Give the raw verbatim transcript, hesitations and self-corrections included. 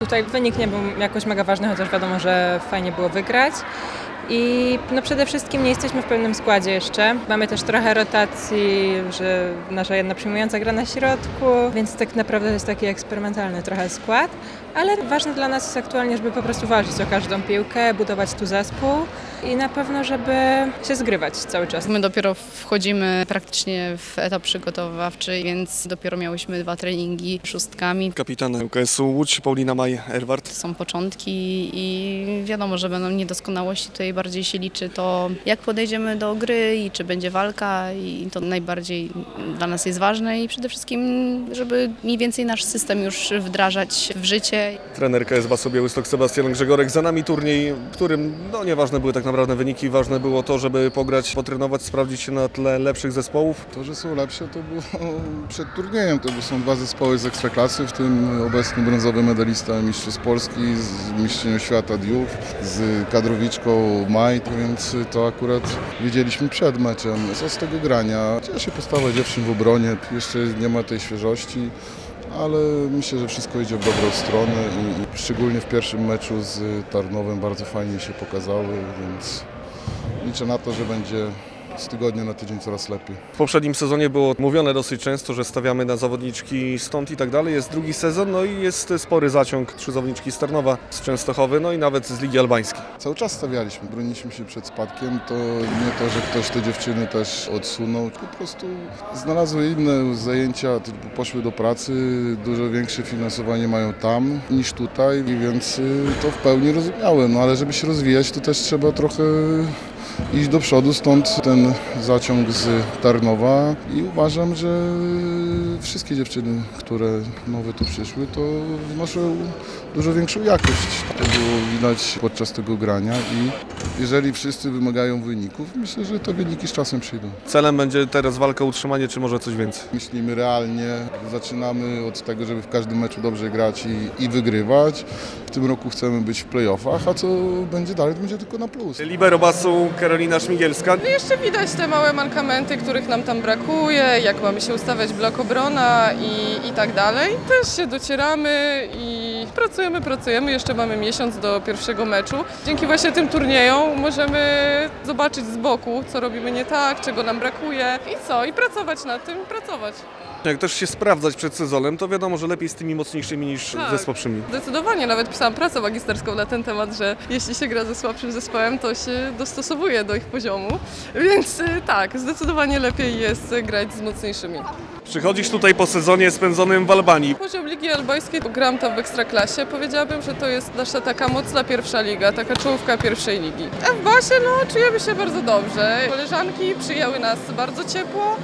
Tutaj wynik nie był jakoś mega ważny, chociaż wiadomo, że fajnie było wygrać. I no przede wszystkim nie jesteśmy w pełnym składzie jeszcze. Mamy też trochę rotacji, że nasza jedna przyjmująca gra na środku, więc tak naprawdę to jest taki eksperymentalny trochę skład. Ale ważne dla nas jest aktualnie, żeby po prostu walczyć o każdą piłkę, budować tu zespół i na pewno, żeby się zgrywać cały czas. My dopiero wchodzimy praktycznie w etap przygotowawczy, więc dopiero miałyśmy dwa treningi szóstkami. Kapitan U K S-u Łódź, Paulina Maj-Erwart. Są początki i wiadomo, że będą niedoskonałości. Tutaj bardziej się liczy to, jak podejdziemy do gry i czy będzie walka, i to najbardziej dla nas jest ważne i przede wszystkim, żeby mniej więcej nasz system już wdrażać w życie. Trener K S Basso Białystok Sebastian Grzegorek. Za nami turniej, w którym no, nieważne były tak naprawdę wyniki, ważne było to, żeby pograć, potrenować, sprawdzić się na tle lepszych zespołów. To, że są lepsze, to było przed turniejem. To są dwa zespoły z Ekstraklasy, w tym obecny brązowy medalista Mistrzostw Polski, z mistrzynią świata Diów, z kadrowiczką Maj, więc to akurat wiedzieliśmy przed meczem. Co z tego grania? Cieszy postawa dziewczyn w obronie, jeszcze nie ma tej świeżości, ale myślę, że wszystko idzie w dobrą stronę i, i szczególnie w pierwszym meczu z Tarnowem bardzo fajnie się pokazały, więc liczę na to, że będzie z tygodnia na tydzień coraz lepiej. W poprzednim sezonie było mówione dosyć często, że stawiamy na zawodniczki stąd i tak dalej. Jest drugi sezon, no i jest spory zaciąg. Trzy zawodniczki z Tarnowa, z Częstochowy, no i nawet z Ligi Albańskiej. Cały czas stawialiśmy, broniliśmy się przed spadkiem. To nie to, że ktoś te dziewczyny też odsunął, po prostu znalazły inne zajęcia, poszły do pracy, dużo większe finansowanie mają tam niż tutaj, więc to w pełni rozumiałe. No ale żeby się rozwijać, to też trzeba trochę iść do przodu, stąd ten zaciąg z Tarnowa i uważam, że wszystkie dziewczyny, które nowe tu przyszły, to wnoszą dużo większą jakość. To było widać podczas tego grania i jeżeli wszyscy wymagają wyników, myślę, że te wyniki z czasem przyjdą. Celem będzie teraz walka o utrzymanie, czy może coś więcej? Myślimy realnie, zaczynamy od tego, żeby w każdym meczu dobrze grać i, i wygrywać. W tym roku chcemy być w play-offach, a co będzie dalej, to będzie tylko na plus. Libero Basu Karolina Szmigielska. Jeszcze widać te małe mankamenty, których nam tam brakuje, jak mamy się ustawiać blok obrona i, i tak dalej. Też się docieramy i pracujemy, pracujemy. Jeszcze mamy miesiąc do pierwszego meczu. Dzięki właśnie tym turniejom możemy zobaczyć z boku, co robimy nie tak, czego nam brakuje i co, i pracować nad tym, pracować. Jak też się sprawdzać przed sezonem, to wiadomo, że lepiej z tymi mocniejszymi niż Tak. ze słabszymi. Zdecydowanie, nawet pisałam pracę magisterską na ten temat, że jeśli się gra ze słabszym zespołem, to się dostosowuje do ich poziomu, więc y, tak, zdecydowanie lepiej jest grać z mocniejszymi. Przychodzisz tutaj po sezonie spędzonym w Albanii. Poziom Ligi Albańskiej, gram tam w Ekstraklasie, powiedziałabym, że to jest nasza taka mocna pierwsza liga, taka czołówka pierwszej ligi. A w Basie no, czujemy się bardzo dobrze. Koleżanki przyjęły nas bardzo ciepło.